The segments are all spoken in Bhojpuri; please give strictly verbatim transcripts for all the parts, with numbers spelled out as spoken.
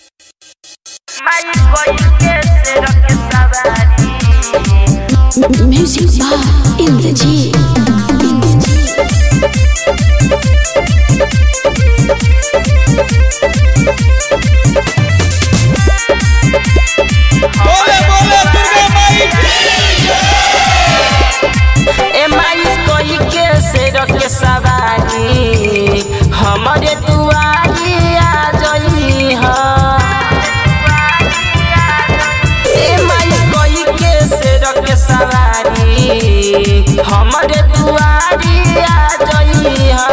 Music by Indrajit. बोले बोले दुर्गा माई ए माई कोई के शेर के सवारी हमारे दुआरी आ जई ह ए माई कोई के शेर के सवारी हमारे दुआरी आ जई ह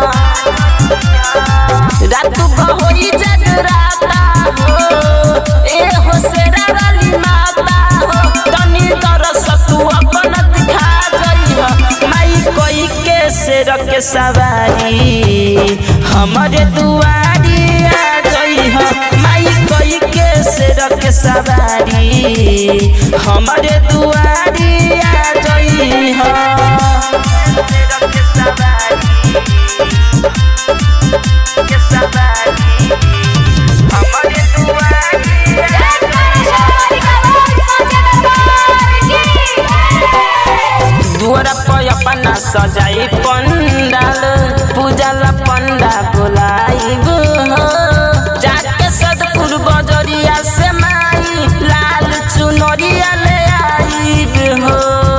रात बहोई जगराता हो ए हो शेरा वाली माता हो तनी तरस तू अपन दिखा जई ह माई कोई के शेर के सवारी हमारे दुआरी आ जई ह माई कोई के शेर के सवारी हमारे दुआरी आ जई ह दुआरा पर अपना सजाई पंडाल पूजला पंडा बुलाइब जाके सदपुर बजरिया से माई लाल चुनरिया ले आइब हो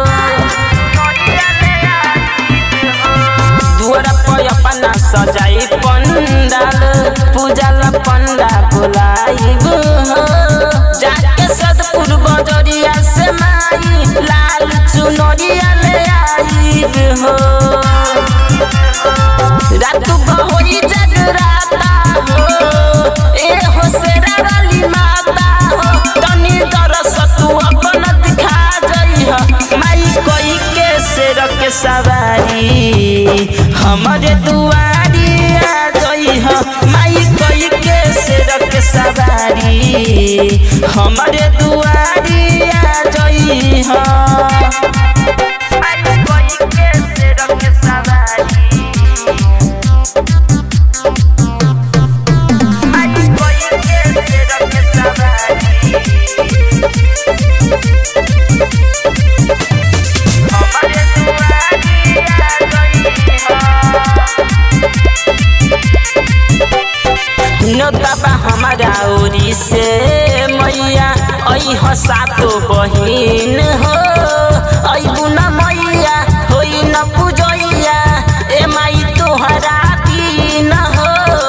दुआरा पर अपना सजाई पंडाल पूजला पंडा बुलाइब जाके सदपुर बजरिया से माई लाल चुनरिया ले आइब हो रात बहोई जगराता हो ए हो शेरा वाली माता हो तनी तरस तू अपन दिखा जई ह माई कोई के शेर के सवारी हमारे दुआरी आ जई ह माई कोई के शेर के सवारी हमारे दुआरी आ जई ह नोतबा हमारा ओरी से मैया ऐ ह सातो बहिन हो ऐबु न मैया होई न पूजैया ए माई तोहरा दीन हो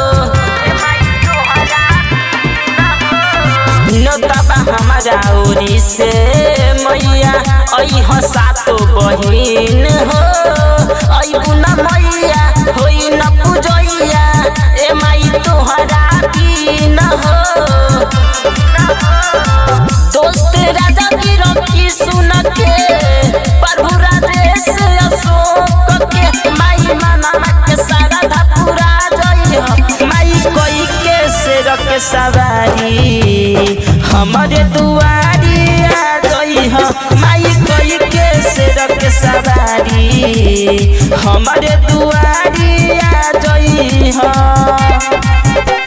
नोतबा हमारा ओरी से मैया ऐ ह सातो बहिन हो ऐबु न मैया होई न पूजैया ए माई तोहरा दीन हो दोस्त राजा की रखी सुन के प्रभु राजेश अशोक के माई माना के सारा धपुरा जई ह माई कोई के शेर के सवारी हमारे दुआरी आ जई ह माई कोई के शेर के सवारी हमारे दुआरी आ जई ह।